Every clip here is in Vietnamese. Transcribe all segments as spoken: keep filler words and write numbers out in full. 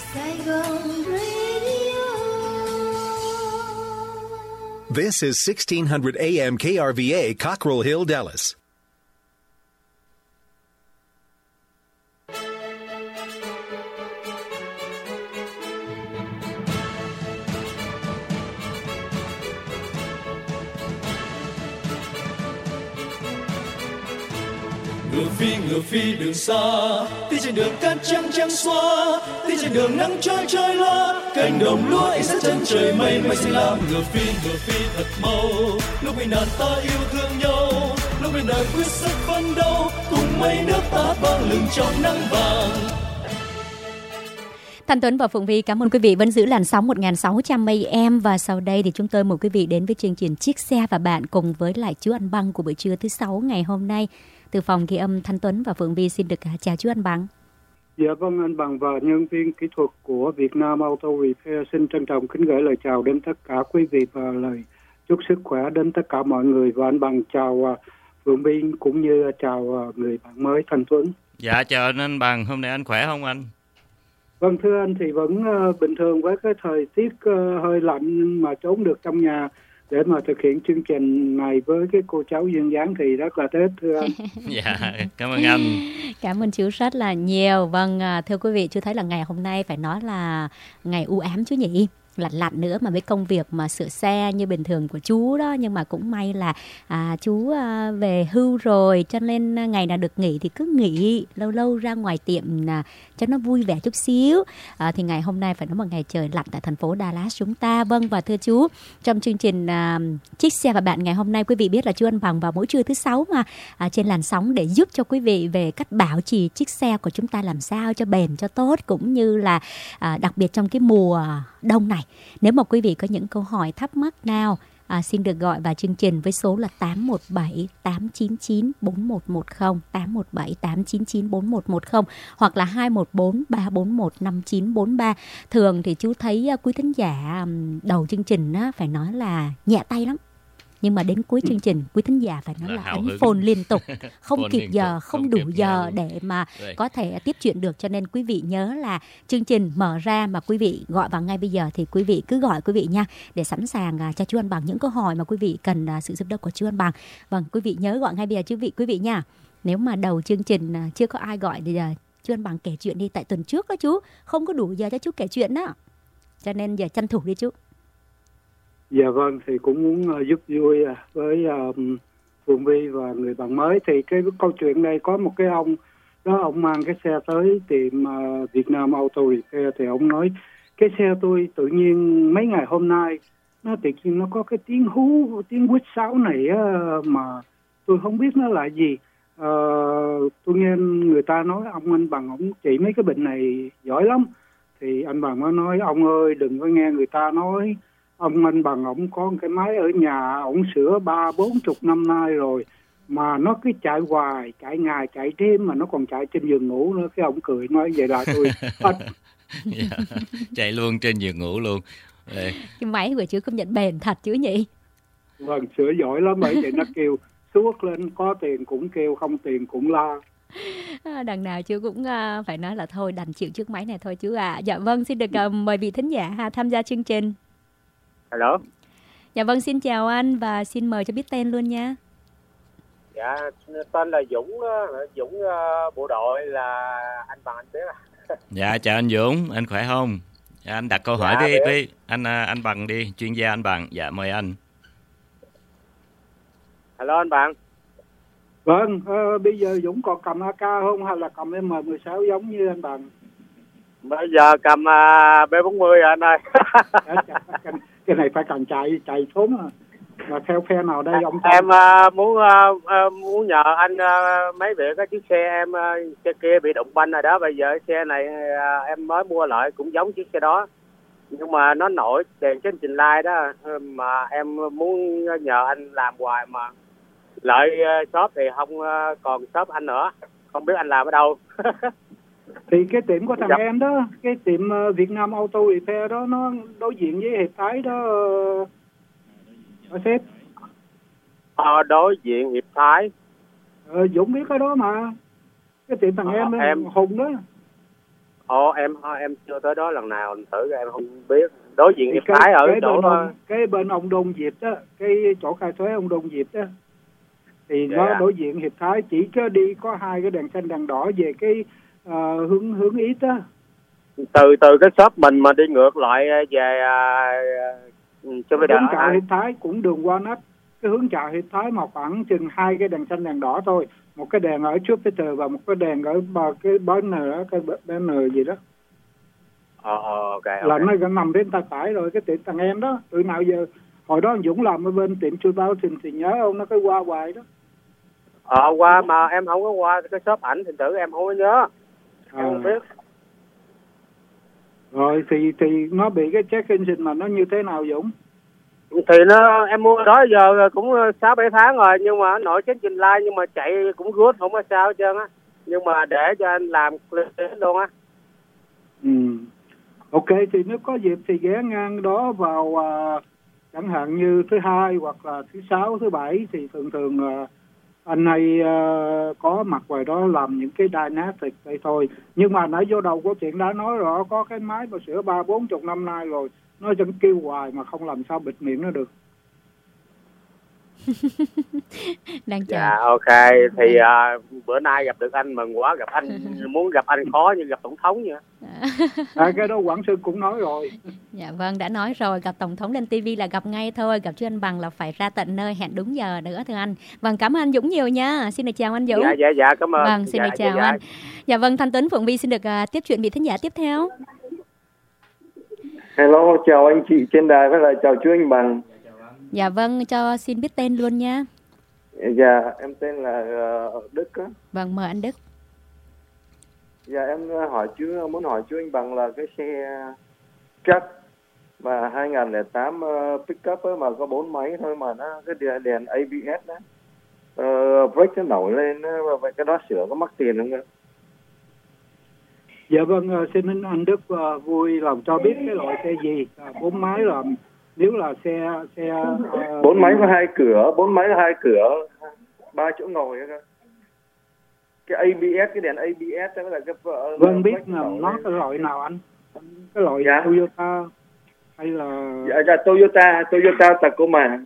Saigon Radio. This is sixteen hundred A M K R V A, Cockrell Hill, Dallas. Ngựa phi ngựa phi đường xa, đi trên đường cát trắng trắng xóa, đi trên đường nắng trói trói loa, cánh đồng lúa ánh sáng chân trời mây mây xanh lam. Ngựa phi ngựa phi thật mau, lúc bình đàn ta yêu thương nhau, lúc bình đàn quyết sức phấn đấu, cùng mây nước ta vang lừng trong nắng vàng. Thanh Tuấn và Phụng Vi cảm ơn quý vị vẫn giữ làn sóng một nghìn sáu trăm A M, và sau đây thì chúng tôi mời quý vị đến với chương trình Chiếc Xe và Bạn cùng với lại chú Anh Bằng của buổi trưa thứ sáu ngày hôm nay. Từ phòng ghi âm Thanh Tuấn và Phượng Vi xin được chào chú Anh Bằng. Dạ vâng, anh Bằng và nhân viên kỹ thuật của Việt Nam Auto Repair xin trân trọng kính gửi lời chào đến tất cả quý vị và lời chúc sức khỏe đến tất cả mọi người. Và anh Bằng chào Phượng Vi cũng như chào người bạn mới Thanh Tuấn. Dạ chào anh, anh Bằng, hôm nay anh khỏe không anh? Vâng thưa anh, thì vẫn uh, bình thường với cái thời tiết uh, hơi lạnh mà trốn được trong nhà để mà thực hiện chương trình này với cái cô cháu duyên dáng thì rất là Tết thưa anh. Dạ, cảm ơn anh. Cảm ơn chú rất là nhiều. Vâng, thưa quý vị, chú thấy là ngày hôm nay phải nói là ngày u ám chú nhỉ? Lạnh lạnh nữa mà với công việc mà sửa xe như bình thường của chú đó, nhưng mà cũng may là à, chú à, về hưu rồi, cho nên ngày nào được nghỉ thì cứ nghỉ, lâu lâu ra ngoài tiệm à, cho nó vui vẻ chút xíu. À, thì ngày hôm nay phải nói một ngày trời lạnh tại thành phố Dallas chúng ta. Vâng, và thưa chú, trong chương trình à, Chiếc Xe và Bạn ngày hôm nay, quý vị biết là chú Anh Bằng vào mỗi trưa thứ sáu mà à, trên làn sóng để giúp cho quý vị về cách bảo trì chiếc xe của chúng ta làm sao cho bền cho tốt, cũng như là à, đặc biệt trong cái mùa đông này. Nếu mà quý vị có những câu hỏi thắc mắc nào, à, xin được gọi vào chương trình với số là tám một bảy tám chín chín bốn một một không, tám một bảy tám chín chín bốn một một không hoặc là hai một bốn ba bốn một năm chín bốn ba. Thường thì chú thấy quý thính giả đầu chương trình á, phải nói là nhẹ tay lắm. Nhưng mà đến cuối chương trình, quý thính giả phải nói là, là ấn phone liên tục, không kịp giờ, không, không đủ giờ để mà Đấy. có thể tiếp chuyện được. Cho nên quý vị nhớ là chương trình mở ra mà quý vị gọi vào ngay bây giờ thì quý vị cứ gọi quý vị nha, để sẵn sàng cho chú Anh Bằng những câu hỏi mà quý vị cần sự giúp đỡ của chú Anh Bằng. Vâng, quý vị nhớ gọi ngay bây giờ quý vị quý vị nha. Nếu mà đầu chương trình chưa có ai gọi thì giờ chú Anh Bằng kể chuyện đi, tại tuần trước đó chú không có đủ giờ cho chú kể chuyện đó. Cho nên giờ tranh thủ đi chú. Dạ vâng, thì cũng muốn uh, giúp vui uh, với uh, Phượng Vi và người bạn mới. Thì cái câu chuyện đây có một cái ông đó, ông mang cái xe tới tiệm uh, Việt Nam Auto Repair. Thì ông nói cái xe tôi tự nhiên mấy ngày hôm nay nó tự nhiên nó có cái tiếng hú, tiếng huýt sáo này uh, mà tôi không biết nó là gì. Uh, tôi nghe người ta nói ông anh Bằng ông trị mấy cái bệnh này giỏi lắm. Thì anh Bằng mới nói ông ơi đừng có nghe người ta nói. Ông anh Bằng ổng có cái máy ở nhà, ổng sửa ba bốn chục năm nay rồi mà nó cứ chạy hoài, chạy ngày chạy đêm mà nó còn chạy trên giường ngủ nữa. Cái ông cười nói vậy là tôi yeah, chạy luôn trên giường ngủ luôn. Đây. Cái máy của chú công nhận bền thật chứ nhỉ? Vâng, sửa giỏi lắm, bởi vậy nó kêu suốt lên, có tiền cũng kêu, không tiền cũng la. À, đằng nào chú cũng uh, phải nói là thôi đành chịu chiếc máy này thôi chú ạ. À. Dạ vâng, xin được uh, mời vị thính giả ha, tham gia chương trình. Alo. Dạ vâng, xin chào anh và xin mời cho biết tên luôn nha. Dạ, tên là Dũng, Dũng uh, bộ đội, là anh Bằng anh biết à. Dạ, chào anh Dũng, anh khỏe không? Dạ, anh đặt câu hỏi dạ, với, với anh anh Bằng đi, chuyên gia anh Bằng. Dạ, mời anh. Alo anh Bằng. Vâng, uh, bây giờ Dũng còn cầm a ca không hay là cầm em mười sáu giống như anh Bằng? Bây giờ cầm uh, B bốn mươi anh ơi. cái, cái này phải cần chạy chạy trốn à. Mà theo phe nào đây ông? Em uh, muốn uh, uh, muốn nhờ anh uh, mấy việc cái chiếc xe em uh, xe kia bị đụng banh rồi đó. Bây giờ xe này uh, em mới mua lại cũng giống chiếc xe đó, nhưng mà nó nổi đèn trên trình lai đó, mà em muốn nhờ anh làm hoài mà lợi uh, shop thì không uh, còn shop anh nữa, không biết anh làm ở đâu. Thì cái tiệm của thằng dạ. em đó, cái tiệm uh, Việt Nam Auto Repair đó, nó đối diện với Hiệp Thái đó uh, sếp. Ờ, đối diện Hiệp Thái. Ờ, Dũng biết cái đó mà. Cái tiệm thằng ờ, em, em Hùng đó. Ồ, em em chưa tới đó lần nào, thử em không biết. Đối diện Hiệp cái, Thái ở cái chỗ bên đó. ông, cái bên ông Đôn Diệp đó, cái chỗ khai thuế ông Đôn Diệp đó, thì Dạ. nó đối diện Hiệp Thái, chỉ có đi có hai cái đèn xanh đèn đỏ về cái uh, hướng hướng East đó. Từ từ cái shop mình mà đi ngược lại về uh, cho bây giờ hướng chợ Hiệp Thái cũng đường qua nách. Cái hướng chợ Hiệp Thái mà khoảng chừng hai cái đèn xanh đèn đỏ thôi, một cái đèn ở trước Peter và một cái đèn ở bờ cái banner đó, cái banner gì đó. Ờ, ờ, ok, ok. Là nó gần nằm bên tay phải rồi. Cái tiệm thằng em đó từ nào giờ, hồi đó Dũng làm ở bên tiệm Chu Bao thì, thì nhớ ông nó cái qua hoài đó. Ờ, qua mà em không có qua cái shop ảnh thì thử em không có nhớ. Em À. không biết. Rồi thì thì nó bị cái check engine mà nó như thế nào Dũng? Thì nó em mua đó giờ cũng sáu bảy tháng rồi, nhưng mà nội check engine light nhưng mà chạy cũng good, không có sao hết trơn á. Nhưng mà để cho anh làm clear luôn á. Ừ. Ok, thì nếu có dịp thì ghé ngang đó vào uh, chẳng hạn như thứ hai hoặc là thứ sáu, thứ bảy thì thường thường uh, anh hay uh, có mặt ngoài đó làm những cái dynamic đây thôi. Nhưng mà nãy vô đầu của chuyện đã nói rõ có cái máy mà sửa ba bốn chục năm nay rồi, nó vẫn kêu hoài mà không làm sao bịt miệng nó được. Đang chờ. Dạ ok, thì uh, bữa nay gặp được anh mừng quá, gặp anh muốn gặp anh khó như gặp tổng thống vậy. À, cái đó Quảng Sơn cũng nói rồi. Dạ vâng, đã nói rồi, gặp tổng thống lên ti vi là gặp ngay thôi, gặp chú anh Bằng là phải ra tận nơi, hẹn đúng giờ nữa thưa anh. Vâng, cảm ơn anh Dũng nhiều nha. Xin được chào anh Dũng. Dạ dạ dạ, cảm ơn. Vâng, xin dạ, được chào dạ, anh. dạ. Dạ vâng, Thanh Tuấn Phượng Vi xin được uh, tiếp chuyện vị thính giả tiếp theo. Hello, chào anh chị trên đài với lại chào chú anh Bằng. Dạ vâng, cho xin biết tên luôn nha. Dạ, em tên là uh, Đức á. Vâng, mời anh Đức. Dạ, em hỏi chú, muốn hỏi chú anh Bằng là cái xe truck mà hai không không tám uh, pickup á, mà có bốn máy thôi mà nó cái đèn, đèn a bê ét đó, uh, brake nó nổi lên, uh, vậy cái đó sửa có mắc tiền không ạ? Dạ vâng, xin anh Đức uh, vui lòng cho biết cái loại xe gì, uh, bốn máy là nếu là xe xe uh, bốn máy có hai cửa, bốn máy có hai cửa, ba chỗ ngồi đó. Cái a bê ét, cái đèn a bê ét đó là cái uh, vâng biết là nó cái loại nào anh? Cái loại dạ. Toyota hay là dạ, dạ Toyota Toyota Tacoma.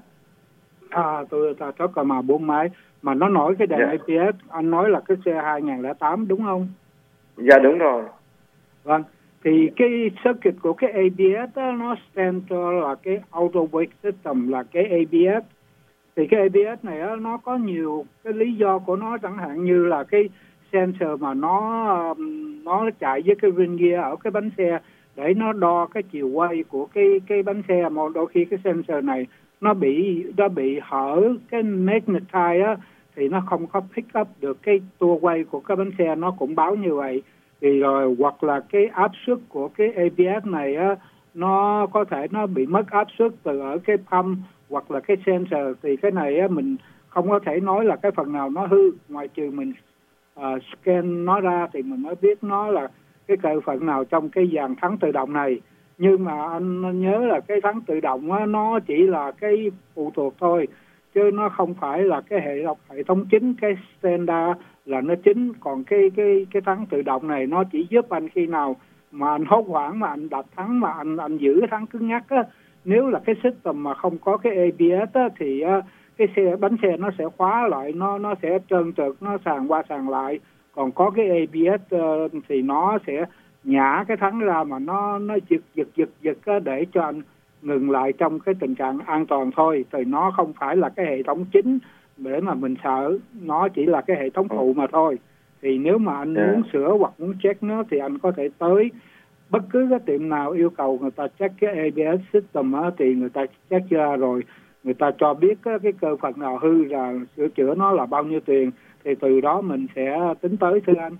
À, Toyota Tacoma bốn máy mà nó nổi cái đèn dạ. a bê ét, anh nói là cái xe hai không không tám đúng không? Dạ đúng rồi. Vâng, thì cái circuit của cái a bê ét đó, nó stand cho là cái Auto Brake System, là cái a bê ét. Thì cái a bê ét này đó, nó có nhiều cái lý do của nó, chẳng hạn như là cái sensor mà nó nó chạy với cái ring gear ở cái bánh xe để nó đo cái chiều quay của cái cái bánh xe, mà đôi khi cái sensor này nó bị nó bị hở cái magnetite á, thì nó không có pick up được cái tua quay của cái bánh xe, nó cũng báo như vậy. Thì rồi hoặc là cái áp suất của cái a bê ét này á, nó có thể nó bị mất áp suất từ ở cái pump hoặc là cái sensor, thì cái này á, mình không có thể nói là cái phần nào nó hư, ngoài trừ mình uh, scan nó ra thì mình mới biết nó là cái cơ phận nào trong cái dàn thắng tự động này. Nhưng mà anh nhớ là cái thắng tự động á, nó chỉ là cái phụ thuộc thôi, chứ nó không phải là cái hệ thống hệ thống chính, cái standard là nó chính. Còn cái cái cái thắng tự động này nó chỉ giúp anh khi nào mà anh hốt hoảng mà anh đập thắng mà anh anh giữ cái thắng cứng nhắc á. Nếu là cái system mà không có cái a bê ét á, thì uh, cái xe bánh xe nó sẽ khóa lại, nó nó sẽ trơn trượt, nó sàn qua sàn lại. Còn có cái a bê ét uh, thì nó sẽ nhả cái thắng ra mà nó nó giật giật giật giật á, để cho anh ngừng lại trong cái tình trạng an toàn thôi. Thì nó không phải là cái hệ thống chính để mà mình sợ, nó chỉ là cái hệ thống phụ mà thôi. Thì nếu mà anh yeah. muốn sửa hoặc muốn check nó thì anh có thể tới bất cứ cái tiệm nào yêu cầu người ta check cái a bê ét system á, thì người ta check ra rồi người ta cho biết cái, cái cơ phận nào hư là sửa chữa nó là bao nhiêu tiền, thì từ đó mình sẽ tính tới thưa anh.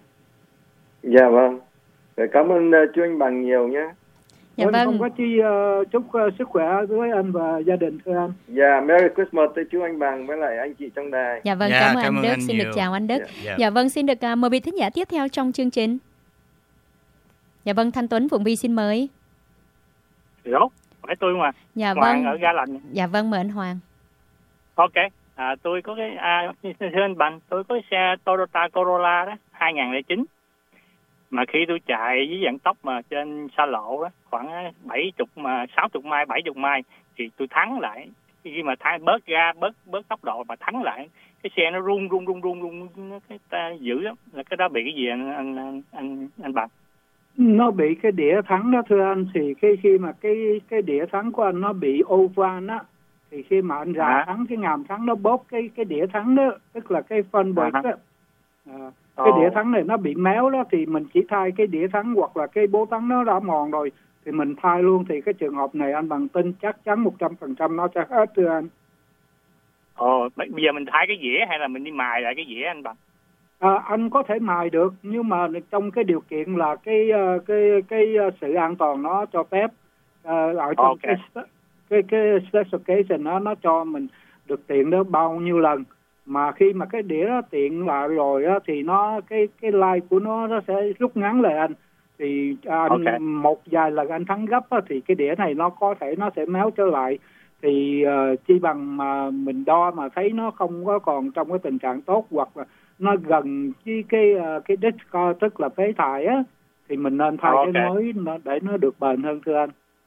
Dạ vâng. Để cảm ơn uh, chú anh Bằng nhiều nhé. Dạ vâng. Không có chi uh, chúc uh, sức khỏe với anh và gia đình thưa anh. Dạ, Merry Christmas tới chú anh Bằng với lại anh chị trong đài. Dạ vâng, dạ, cảm ơn cảm anh ơn Đức. anh Xin nhiều. được chào anh Đức. Dạ, dạ. Dạ vâng, xin được uh, mời vị thính giả tiếp theo trong chương trình. Dạ vâng, Thanh Tuấn Phụng Vi xin mời. Hello, phải tôi mà. Dạ Hoàng vâng. ở Ga Lành. Dạ vâng, mời anh Hoàng. Ok, à, tôi có cái à, thưa anh Bằng, tôi có cái xe Toyota Corolla đó hai không không chín. mà khi tôi chạy với vận tốc mà trên xa lộ đó, khoảng bảy chục mà sáu chục mai, bảy chục mai thì tôi thắng lại. Khi mà thắng bớt ga, bớt bớt tốc độ mà thắng lại, cái xe nó rung rung rung rung rung nó cái ta dữ lắm. Là cái đó bị cái gì anh anh anh anh, anh Bằng? Nó bị cái đĩa thắng đó thưa anh, thì cái khi mà cái cái đĩa thắng của anh nó bị oval á, thì khi mà anh rà à. thắng cái ngàm thắng nó bóp cái cái đĩa thắng đó, tức là cái phân bột à. đó. À, cái oh. đĩa thắng này nó bị méo đó, thì mình chỉ thay cái đĩa thắng hoặc là cái bố thắng nó đã mòn rồi thì mình thay luôn. Thì cái trường hợp này anh Bằng tin chắc chắn một trăm phần trăm nó sẽ hết thưa anh. Ồ, bây giờ mình thay cái dĩa hay là mình đi mài lại cái dĩa anh Bằng? À, anh có thể mài được, nhưng mà trong cái điều kiện là cái cái cái sự an toàn nó cho phép. À, ở trong okay. cái cái cái specification nó nó cho mình được tiện đó bao nhiêu lần, mà khi mà cái đĩa nó tiện lại rồi á, thì nó cái cái life của nó nó sẽ rút ngắn lại anh. Thì anh okay. một vài lần anh thắng gấp á, thì cái đĩa này nó có thể nó sẽ méo trở lại. Thì uh, chi bằng mà mình đo mà thấy nó không có còn trong cái tình trạng tốt, hoặc là nó gần với cái uh, cái disc core, tức là phế thải á, thì mình nên thay okay. cái mới nó, để nó được bền hơn thưa anh.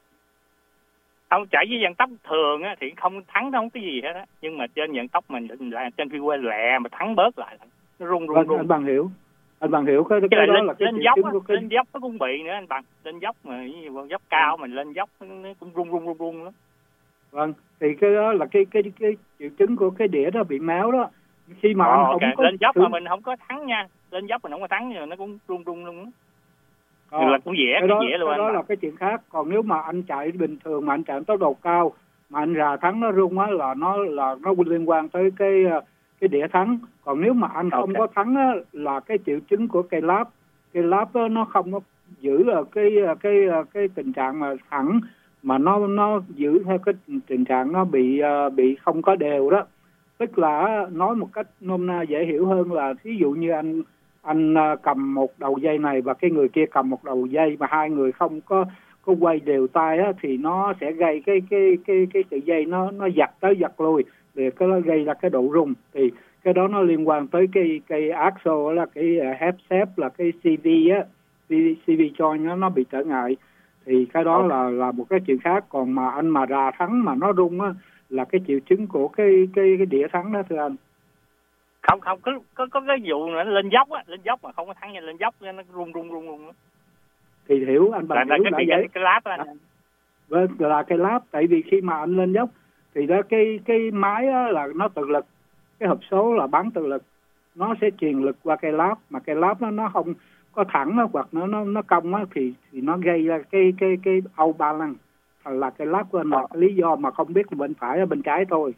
Ông chạy với vận tốc thường á thì không thắng không cái gì hết á, nhưng mà trên vận tốc mình lại trên freeway lẹ mà thắng bớt lại nó rung rung rung. Anh Bằng hiểu, anh Bằng hiểu cái, cái, cái đó lên, là cái lên dốc á, cái... lên dốc nó cũng bị nữa anh Bằng, lên dốc mà dốc cao mình lên dốc nó cũng rung rung rung rung lắm. Vâng, thì cái đó là cái cái cái triệu chứng của cái đĩa đó bị méo đó. Khi mà Ồ, anh okay. không có lên dốc thử... mà mình không có thắng nha, lên dốc mình không có thắng nhưng nó cũng rung rung luôn. Ờ, là cũng dễ, cái đó, dễ luôn cái đó anh là cái chuyện khác. Còn nếu mà anh chạy bình thường mà anh chạy tốc độ cao mà anh rà thắng nó rung á, là nó là nó liên quan tới cái cái đĩa thắng. Còn nếu mà anh okay. không có thắng á, là cái triệu chứng của cây láp. Cây láp đó, nó không có giữ ở cái cái cái tình trạng mà thẳng, mà nó nó giữ theo cái tình trạng nó bị bị không có đều đó. Tức là nói một cách nôm na dễ hiểu hơn là ví dụ như anh anh cầm một đầu dây này và cái người kia cầm một đầu dây, mà hai người không có có quay đều tay á, thì nó sẽ gây cái cái cái cái sợi dây nó nó giật tới giật lui, để cái nó gây ra cái độ rung. Thì cái đó nó liên quan tới cái cái axle, là cái head shape, là cái xê vê á, xê vê joint nó nó bị trở ngại. Thì cái đó là là một cái chuyện khác. Còn mà anh mà rà thắng mà nó rung á, là cái triệu chứng của cái cái cái đĩa thắng đó thưa anh. Không không có có có cái vụ nữa lên dốc á, lên dốc mà không có thắng nha, lên dốc nó rung rung rung rung. Thì hiểu anh Bằng là, hiểu là cái, cái, cái láp anh. Vâng, là cái láp. Tại vì khi mà anh lên dốc thì đó cái cái máy á, là nó tự lực, cái hộp số là bán tự lực, nó sẽ truyền lực qua cái láp, mà cái láp nó nó không có thẳng á, hoặc nó nó nó cong á, thì thì nó gây ra cái cái cái out balance. Là cái láp của anh là cái lý do mà không biết là bên phải hay bên trái thôi.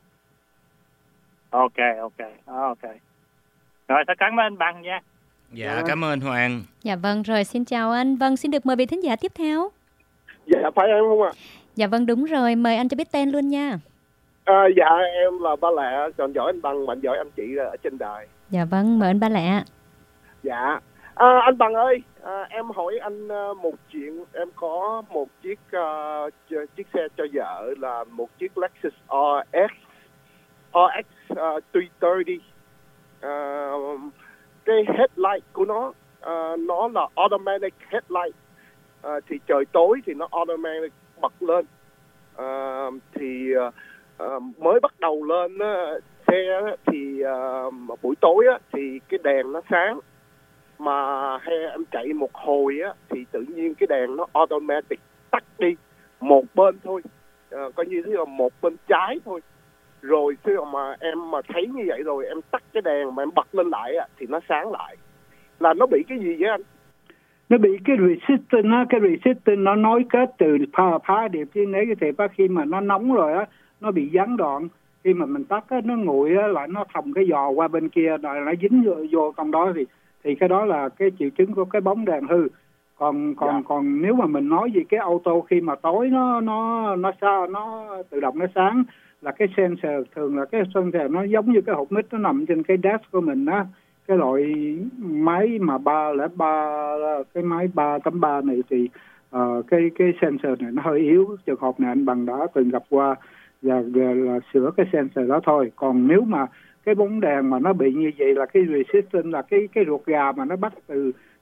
Ok ok ok. Rồi tôi cảm ơn anh Bằng nha. Dạ à. Cảm ơn Hoàng. Dạ vâng, rồi xin chào anh. Vâng, xin được mời vị thính giả tiếp theo. Dạ phải em không ạ? Dạ vâng đúng rồi, mời anh cho biết tên luôn nha. À, dạ em là Ba Lẹ, còn giỏi anh Bằng, mạnh giỏi anh chị ở trên đài. Dạ vâng, mời anh Ba Lẹ. Dạ à, anh Bằng ơi, à, em hỏi anh một chuyện. Em có một chiếc uh, chiếc xe cho vợ là một chiếc Lexus R X R X uh, ba trăm ba mươi. Uh, cái headlight của nó uh, nó là automatic headlight. Uh, thì trời tối thì nó automatic bật lên. Uh, thì uh, uh, mới bắt đầu lên uh, xe thì uh, buổi tối uh, thì cái đèn nó sáng, mà hay em chạy một hồi á thì tự nhiên cái đèn nó automatic tắt đi một bên thôi, à, coi như thế là một bên trái thôi. Rồi khi mà em mà thấy như vậy rồi em tắt cái đèn mà em bật lên lại á thì nó sáng lại. Là nó bị cái gì vậy anh? Nó bị cái resistance á, cái resistance nó nối kết từ phá, phá điểm trên đấy, cái thể khi mà nó nóng rồi á, nó bị gián đoạn. Khi mà mình tắt á, nó nguội á, lại nó thòng cái giò qua bên kia, rồi nó dính vô, vô trong đó thì thì cái đó là cái triệu chứng của cái bóng đèn hư. Còn còn yeah. còn nếu mà mình nói về cái ô tô khi mà tối nó nó nó sao nó tự động nó sáng, là cái sensor, thường là cái sensor nó giống như cái hộp mít nó nằm trên cái dash của mình á, cái loại máy mà ba lẻ ba, cái máy ba chấm ba này thì uh, cái cái sensor này nó hơi yếu. Trường hợp này anh Bằng đã từng gặp qua và là, là sửa cái sensor đó thôi. Còn nếu mà cái bóng đèn mà nó bị như vậy là cái resistance, là cái cái ruột gà mà nó bắt từ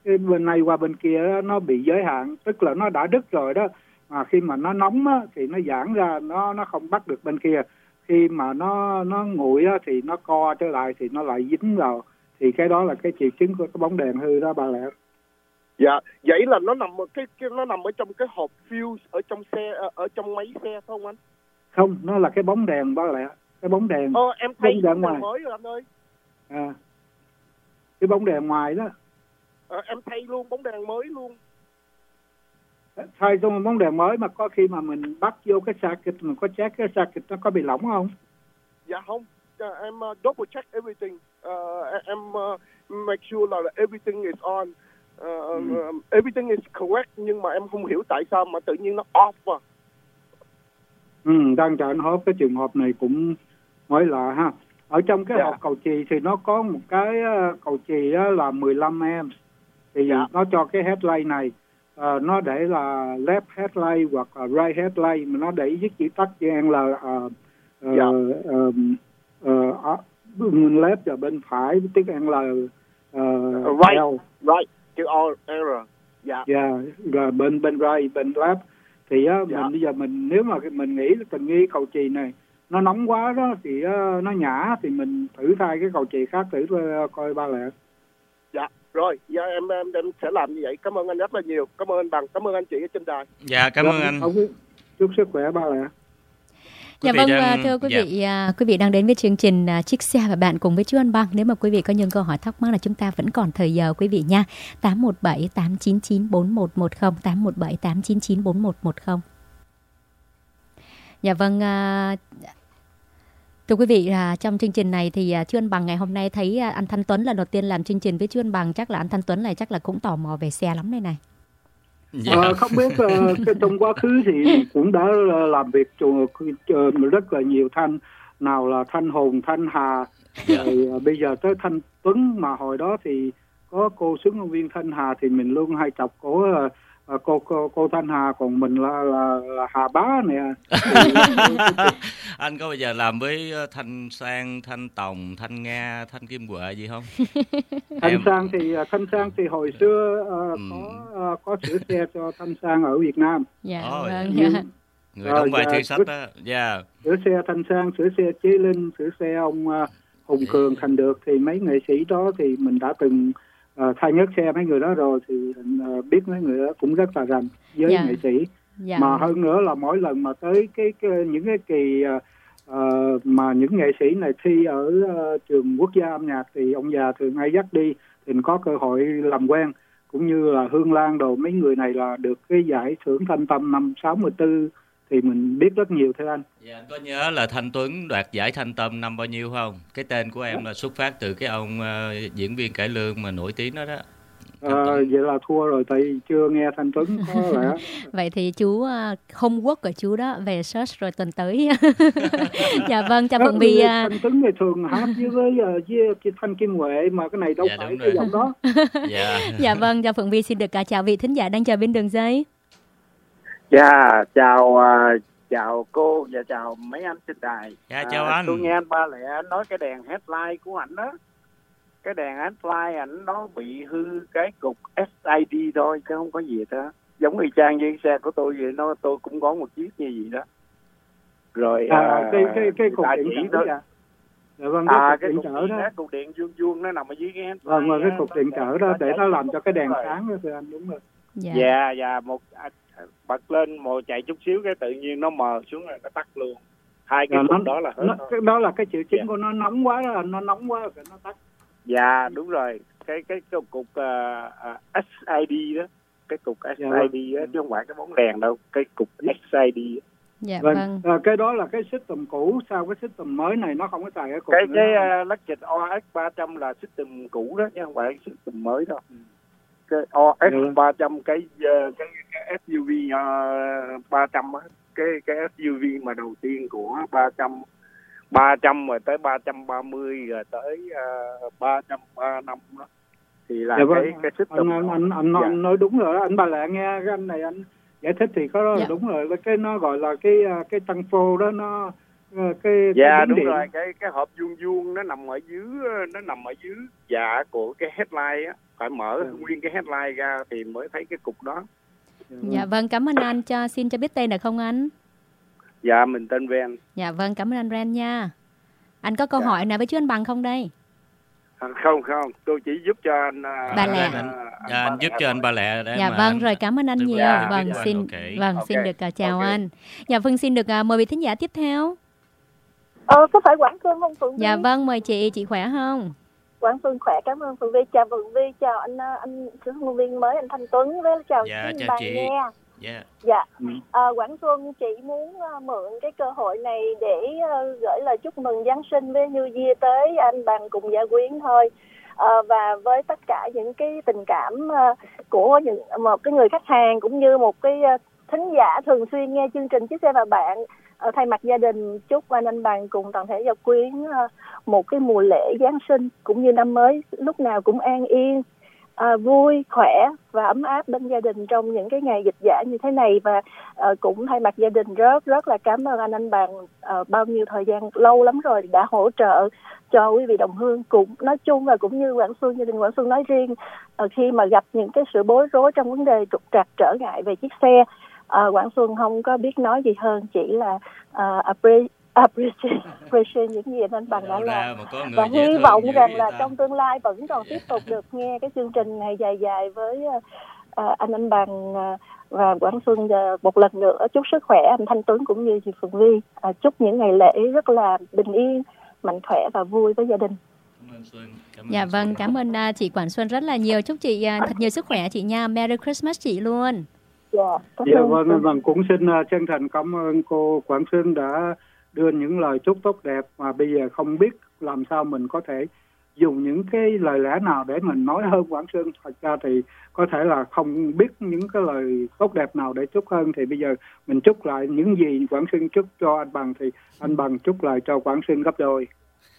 cái bên này qua bên kia đó, nó bị giới hạn, tức là nó đã đứt rồi đó, mà khi mà nó nóng á, thì nó giãn ra, nó nó không bắt được bên kia. Khi mà nó nó nguội á, thì nó co trở lại thì nó lại dính vào, thì cái đó là cái triệu chứng của cái bóng đèn hư đó bà Lệ. Dạ, vậy là nó nằm ở cái, cái nó nằm ở trong cái hộp fuse ở trong xe, ở, ở trong máy xe không anh? Không, nó là cái bóng đèn bà Lệ, cái bóng đèn. Ờ, em thấy bóng đèn đèn ngoài mới rồi anh ơi. À, cái bóng đèn ngoài đó. Ờ, em thay luôn bóng đèn mới luôn. Thay xong bóng đèn mới mà có khi mà mình bắt vô cái circuit, mình có check cái circuit nó có bị lỏng không? Dạ không, dạ, em uh, double check everything. Uh, em uh, make sure là everything is on. Uh, ừ. um, everything is correct, nhưng mà em không hiểu tại sao mà tự nhiên nó off mà. Ừ, đang cho anh hốt cái trường hợp này cũng mới lạ ha. Ở trong cái Yeah. hộp cầu chì thì nó có một cái uh, cầu chì uh, là mười lăm am, thì Yeah. nó cho cái headlight này uh, nó để là left headlight hoặc là right headlight, mà nó để viết chữ tắt chữ L, uh, uh, Yeah. um, uh, bên left và bên phải tiếng L, uh, Right. L. Right, chữ R, error. Dạ. Yeah, rồi bên bên right, bên left thì á, Dạ. mình bây giờ mình nếu mà mình nghĩ tình nghi cầu chì này nó nóng quá đó thì uh, nó nhả, thì mình thử thay cái cầu chì khác thử uh, coi ba Lệ. Dạ, rồi, dạ, em, em em sẽ làm như vậy. Cảm ơn anh rất là nhiều. Cảm ơn anh Bằng, cảm ơn anh chị ở trên đài. Dạ, cảm ơn anh. Chúc sức khỏe ba Lệ. Dạ Quý vâng, vị đang- thưa quý dạ. vị, à, quý vị đang đến với chương trình à, Chiếc xe và bạn cùng với chú Anh Băng. Nếu mà quý vị có những câu hỏi thắc mắc là chúng ta vẫn còn thời giờ quý vị nha. tám một bảy tám chín chín bốn một một không, tám một bảy tám chín chín bốn một một không. Dạ vâng, à, thưa quý vị, à, trong chương trình này thì à, chú Anh Bằng ngày hôm nay thấy à, anh Thanh Tuấn lần đầu tiên làm chương trình với chú Anh Bằng, chắc là anh Thanh Tuấn này chắc là cũng tò mò về xe lắm đây này. Dạ. Ờ, không biết uh, cái trong quá khứ thì cũng đã uh, làm việc uh, rất là nhiều thanh, nào là Thanh Hùng, Thanh Hà, Dạ. rồi uh, bây giờ tới Thanh Tuấn, mà hồi đó thì có cô huấn luyện viên Thanh Hà thì mình luôn hay chọc cổ uh, uh, cô, cô cô Thanh Hà, còn mình là là, là Hà Bá nè. Thì, Anh có bao giờ làm với ờ, Thanh Sang, Thanh Tòng, Thanh Nga, Thanh Kim Huệ gì không? Thanh Em- Sang thì uh, Thanh Sang thì hồi xưa uh, Ừm. có uh, có sửa xe cho Thanh Sang ở Việt Nam. Dạ Ôi. vâng. Nhưng Người đóng vai Ờ, thư dạ, sách rất- đó. Dạ. sửa xe Thanh Sang, sửa xe Chí Linh, sửa xe ông uh, Hùng Cường Thành Được, thì mấy nghệ sĩ đó thì mình đã từng uh, thay nhớt xe mấy người đó rồi, thì mình uh, biết mấy người đó cũng rất là rành với Dạ. nghệ sĩ. Dạ. Mà hơn nữa là mỗi lần mà tới cái, cái những cái kỳ uh, uh, mà những nghệ sĩ này thi ở uh, trường quốc gia âm nhạc thì ông già thường hay dắt đi, thì mình có cơ hội làm quen, cũng như là Hương Lan đồ, mấy người này là được cái giải thưởng Thanh Tâm năm sáu mươi tư, thì mình biết rất nhiều thưa anh. Dạ, anh có nhớ là Thanh Tuấn đoạt giải Thanh Tâm năm bao nhiêu không? Cái tên của em là xuất phát từ cái ông ờ, diễn viên cải lương mà nổi tiếng đó đó. À, vậy là thua rồi, tại vì chưa nghe Thanh Tuấn có lẽ. Vậy thì chú uh, homework của chú đó về search rồi tuần tới. Dạ vâng, chào Phượng My. Uh, Thanh Tuấn thì thường hát với với, với, với Thanh Kim Huệ, mà cái này đâu Dạ, phải đúng cái rồi. giọng đó. Dạ. dạ vâng, chào Phượng My, xin được uh, chào vị thính giả đang chờ bên đường dây. Dạ, chào à, chào cô và chào mấy anh trên đài. Dạ, chào À, anh. Tôi nghe anh Ba Lệ nói cái đèn headlight của ảnh đó. Cái đèn headlight ảnh nó bị hư cái cục ét i đê thôi chứ không có gì đó. Giống y chang như xe của tôi vậy, nó tôi cũng có một chiếc như vậy đó. Rồi À, à, cái cái cái cục đại điện chỉ trở đó. dạ. Dạ vâng, cái À, cục cái điện cục trở điện đó. đó, cục điện vuông vuông nó nằm ở dưới cái headlight. Vâng, và cái á, cục nó- điện trở đó để nó làm cho cái đèn Đúng rồi. sáng đó thưa anh, đúng rồi. Dạ. Dạ, dạ, một à, bật lên một chạy chút xíu cái tự nhiên nó mờ xuống rồi nó tắt luôn. Hai cái Rồi cục nó, đó là hết nó, thôi. cái đó là cái triệu chứng Dạ. của nó nóng quá đó, nó nóng quá rồi nó tắt. Dạ đúng rồi, cái cái, cái cục uh, uh, ét i đê đó, cái cục ét i đê đó, chứ không phải cái bóng đèn đâu, cái cục ét i đê. Dạ Vâng, vâng. à, cái đó là cái system cũ, sau cái system mới này nó không có xài cái cục Cái nữa. cái uh, Lexus o ét ba trăm là system cũ đó chứ không phải system mới đâu. Cái o ét ba trăm cái uh, cái, cái ét u vê uh, ba trăm á, cái cái ét u vê mà đầu tiên của ba trăm ba trăm rồi tới ba trăm ba mươi rồi tới uh, ba trăm ba mươi lăm đó thì là Dạ vâng, cái cái system anh, anh, anh, anh, Dạ. anh nói đúng rồi đó, anh Ba Lệ nghe cái anh này anh giải thích thì có Dạ. đúng rồi, cái nó gọi là cái cái tăng phô đó, nó cái Dạ cái đúng điện. rồi, cái cái hộp vuông vuông nó nằm ở dưới nó nằm ở dưới dạ của cái headline á, phải mở Ừ. nguyên cái headline ra thì mới thấy cái cục đó. Dạ vâng, cảm ơn anh. Cho xin cho biết tên được không anh? Dạ mình tên Ven. Dạ vâng, cảm ơn anh Ren nha. Anh có câu Dạ. hỏi nào với chú anh Bằng không đây? À, không không, tôi chỉ giúp cho anh à, Ba Lẹ. anh, Anh, à, dạ, anh giúp cho anh Ba Lẹ để Dạ mà vâng, anh- rồi cảm ơn anh tư vấn nhiều. Dạ, Vâng, cho anh. xin Ok. vâng, Ok. xin được uh, chào Ok. anh. Dạ vâng, xin được uh, mời vị thính giả tiếp theo. Ờ, có phải Quảng Phương không Phượng Vi? Dạ vâng, mời chị, chị khỏe không? Quảng Phương khỏe, cảm ơn Phượng Vi. Chào Phượng Vi, chào anh ờ, anh huấn luyện viên mới anh Thanh Tuấn với chào Dạ, quý chào bạn chị. nghe. Dạ. Dạ. Ừ. Ờ, Quảng Xuân chị muốn ờ, mượn cái cơ hội này để ờ, gửi lời chúc mừng Giáng sinh với New Year tới anh Bằng cùng gia quyến thôi. Ờ, và với tất cả những cái tình cảm ờ, của những một cái người khách hàng cũng như một cái ờ, thính giả thường xuyên nghe chương trình Chiếc Xe Và Bạn, ờ, thay mặt gia đình chúc anh anh Bằng cùng toàn thể gia quyến ờ, một cái mùa lễ Giáng sinh cũng như năm mới lúc nào cũng an yên, à, vui, khỏe và ấm áp bên gia đình trong những cái ngày dịch dã như thế này. Và à, cũng thay mặt gia đình rất rất là cảm ơn anh anh Bằng à, bao nhiêu thời gian lâu lắm rồi đã hỗ trợ cho quý vị đồng hương cũng nói chung và cũng như Quảng Xuân, gia đình Quảng Xuân nói riêng, à, khi mà gặp những cái sự bối rối trong vấn đề trục trặc trở ngại về chiếc xe. À, Quảng Xuân không có biết nói gì hơn, chỉ là uh, appreciate, appreciate, appreciate những gì anh Bằng đã Đâu ra làm mà có người và dễ hy thương vọng dữ rằng vậy là ta? trong tương lai vẫn còn tiếp tục được nghe cái chương trình này dài dài với uh, anh anh Bằng uh, và Quảng Xuân. Uh, một lần nữa chúc sức khỏe anh Thanh Tuấn cũng như chị Phượng Vi, uh, chúc những ngày lễ rất là bình yên, mạnh khỏe và vui với gia đình. Cảm ơn Xuân. Cảm ơn Dạ Xuân. vâng, cảm ơn uh, chị Quảng Xuân rất là nhiều. Chúc chị uh, thật nhiều sức khỏe chị nha. Merry Christmas chị luôn. Dạ, cảm Dạ ơn. vâng, anh Bằng cũng xin uh, chân thành cảm ơn cô Quảng Xuân đã đưa những lời chúc tốt đẹp mà bây giờ không biết làm sao mình có thể dùng những cái lời lẽ nào để mình nói hơn Quảng Xuân. Thật ra thì có thể là không biết những cái lời tốt đẹp nào để chúc hơn, thì bây giờ mình chúc lại những gì Quảng Xuân chúc cho anh Bằng thì anh Bằng chúc lại cho Quảng Xuân gấp đôi.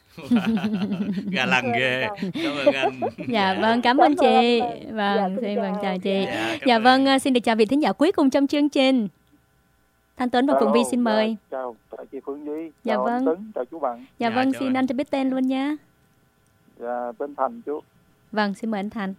Gà lăng ghê. Cảm ơn anh. Dạ vâng, cảm ơn chị. Dạ, Vâng, xin xin vâng chào. chào chị. Dạ, cảm Dạ ơn. vâng, uh, xin được chào vị thính giả cuối cùng trong chương trình. Thanh Tuấn và Phượng Vi xin mời. Chào, chào chị Phương Duy. Dạ Chào vâng. anh Tuấn, chào chú Bằng. Dạ Dạ, vâng, chào xin anh. anh cho biết tên luôn nha. Dạ, tên Thành chú. Vâng, xin mời anh Thành.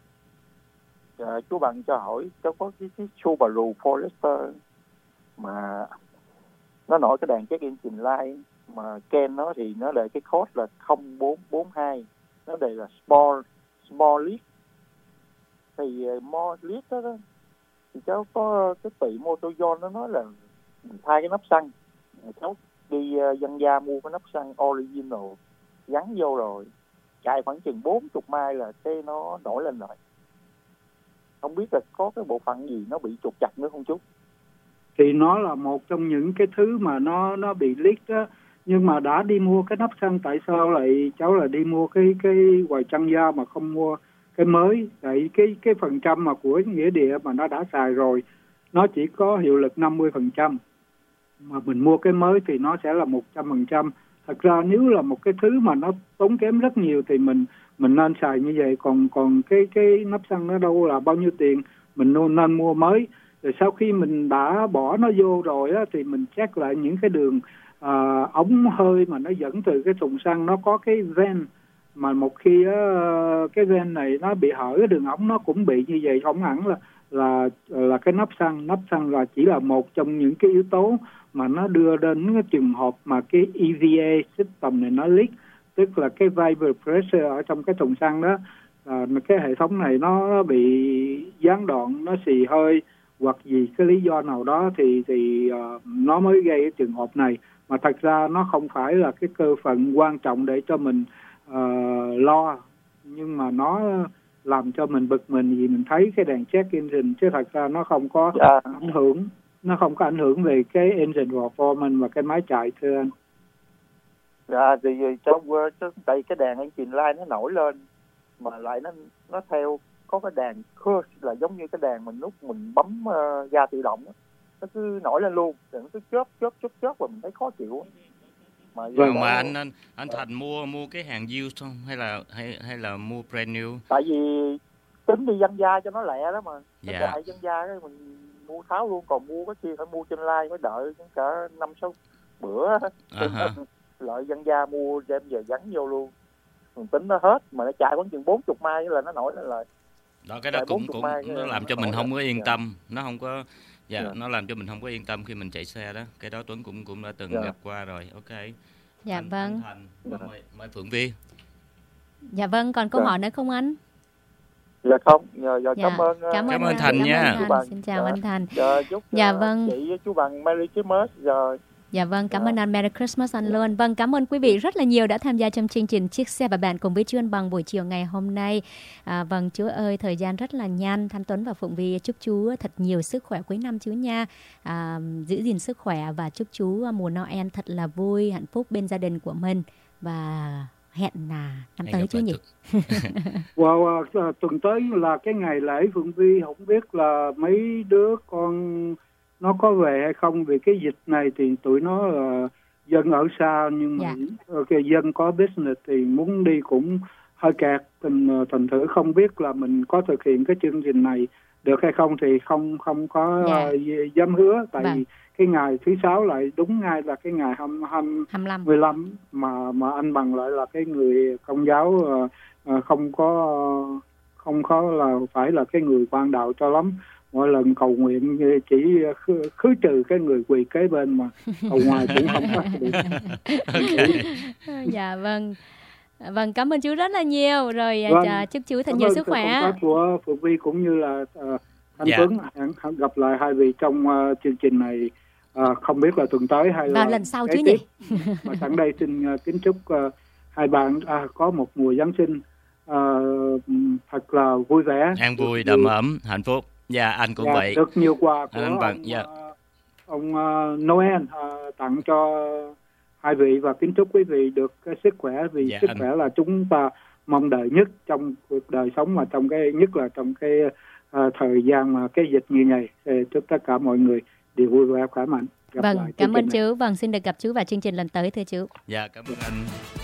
Dạ, chú Bằng cho hỏi cháu có cái, cái Subaru Forester mà nó nổi cái đèn check engine light, mà Ken nó thì nó để cái code là không bốn bốn hai, nó đề là Sport Small Lead. Thì uh, Small Lead đó, đó thì cháu có cái tỷ Motoyon nó nói là mình thay cái nắp xăng. Cháu đi uh, dân gia mua cái nắp xăng original gắn vô rồi, chạy khoảng chừng bốn mươi mai là cái nó nổi lên lại. Không biết là có cái bộ phận gì nó bị trục trặc nữa không chú? Thì nó là một trong những cái thứ mà nó nó bị leak đó, nhưng mà đã đi mua cái nắp xăng, tại sao lại cháu là đi mua cái cái quầy chăn da mà không mua cái mới? Tại cái cái phần trăm mà của nghĩa địa mà nó đã xài rồi nó chỉ có hiệu lực năm mươi phần trăm, mà mình mua cái mới thì nó sẽ là một trăm phần trăm. Thật ra nếu là một cái thứ mà nó tốn kém rất nhiều thì mình mình nên xài như vậy, còn còn cái cái nắp xăng nó đâu là bao nhiêu tiền, mình nên, nên mua mới. Rồi sau khi mình đã bỏ nó vô rồi á, thì mình check lại những cái đường à, ống hơi mà nó dẫn từ cái thùng xăng, nó có cái ven mà một khi á, cái ven này nó bị hở, cái đường ống nó cũng bị như vậy, không hẳn là là là cái nắp xăng. Nắp xăng là chỉ là một trong những cái yếu tố mà nó đưa đến cái trường hợp mà cái E V A system này nó leak, tức là cái vapor pressure ở trong cái thùng xăng đó, à, cái hệ thống này nó, nó bị gián đoạn, nó xì hơi hoặc vì cái lý do nào đó thì thì uh, nó mới gây cái trường hợp này. Mà thật ra nó không phải là cái cơ phận quan trọng để cho mình uh, lo, nhưng mà nó làm cho mình bực mình vì mình thấy cái đèn check engine, chứ thật ra nó không có Dạ. ảnh hưởng nó không có ảnh hưởng về cái engine performance và cái máy chạy, thưa anh. Dạ, thì cháu, cháu tại cái đèn engine light nó nổi lên mà lại nó nó theo có cái đèn curve là giống như cái đèn mình lúc mình bấm uh, ga tự động đó. Nó cứ nổi lên luôn, rồi nó cứ chớp chớp chớp chớp và mình thấy khó chịu. Mà, Vâng, mà anh anh anh Thành mua mua cái hàng used không hay là hay hay là mua brand new? Tại vì tính đi dân gia cho nó lẹ đó mà. Dạ. Cái đại dân gia cái mình mua tháo luôn, còn mua cái kia phải mua trên live mới đợi cả năm sáu bữa uh-huh. lợi dân gia mua đem về gắn vô luôn, mình tính nó hết mà nó chạy khoảng chừng bốn chục mai là nó nổi lên lại. Đó cái đó Chạy cũng cũng mai, nó làm cho mình không có yên dạ. tâm, nó không có dạ, dạ nó làm cho mình không có yên tâm khi mình chạy xe đó. Cái đó Tuấn cũng cũng đã từng dạ. gặp qua rồi. Ok. Dạ anh, vâng. anh Thành, dạ. mời, mời Phượng Vi. Dạ vâng, còn câu dạ. hỏi nữa không anh? Dạ không, giờ, giờ Dạ. cảm ơn Cảm ơn, cảm ơn anh, Thành cảm nha. ơn anh. Xin chào dạ. anh Thành. Dạ, chúc Dạ uh, vâng. chị với chú Bằng Merry Christmas rồi. Dạ vâng, cảm Dạ. ơn anh. Merry Christmas anh luôn. Vâng, cảm ơn quý vị rất là nhiều đã tham gia trong chương trình Chiếc Xe và Bạn cùng với chú Anh Bằng buổi chiều ngày hôm nay. À, vâng, chú ơi, thời gian rất là nhanh. Thanh Tuấn và Phụng Vi chúc chú thật nhiều sức khỏe cuối năm chú nha. À, giữ gìn sức khỏe và chúc chú mùa Noel thật là vui, hạnh phúc bên gia đình của mình. Và hẹn là năm Hẹn tới gặp chú lại nhỉ? Wow, uh, tuần tới là cái ngày lễ Phượng Vi, không biết là mấy đứa con nó có về hay không, vì cái dịch này thì tụi nó là dân ở xa nhưng mà Dạ. okay, dân có business thì muốn đi cũng hơi kẹt, thành thành thử không biết là mình có thực hiện cái chương trình này được hay không thì không không có Dạ. uh, dám hứa, tại Vâng. vì cái ngày thứ sáu lại đúng ngay là cái ngày hai mươi hai mươi lăm mười lăm mà mà anh Bằng lại là cái người Công giáo uh, uh, không có uh, không có là phải là cái người quan đạo cho lắm. Mỗi lần cầu nguyện chỉ khứ, khứ trừ cái người quỳ kế bên mà cầu ngoài cũng không có được. Dạ vâng. Vâng, cảm ơn chú rất là nhiều. Rồi Vâng. à, chúc chú thật Cảm nhiều ơn sức sự khỏe. công tác của Phượng Vi cũng như là uh, anh Dạ. Tuấn. Hẹn gặp lại hai vị trong uh, chương trình này, uh, không biết là tuần tới hay Vào là lần sau kế chứ tiếp. nhỉ? Mà sẵn đây xin uh, kính chúc uh, hai bạn uh, có một mùa Giáng sinh uh, thật là vui vẻ, An vui, đầm ấm, hạnh phúc. Dạ, anh cũng dạ, vậy. được nhiều quà của Anh Bằng, ông, dạ. uh, ông uh, Noel uh, tặng cho hai vị, và kính chúc quý vị được cái sức khỏe, vì Dạ, sức anh. khỏe là chúng ta mong đợi nhất trong cuộc đời sống, mà trong cái nhất là trong cái uh, thời gian mà cái dịch như này. Thì chúc tất cả mọi người đều vui vẻ khỏe mạnh. Gặp Vâng, lại cảm chương ơn trình này. chú. Vâng, xin được gặp chú vào chương trình lần tới thưa chú. Dạ, cảm ơn anh.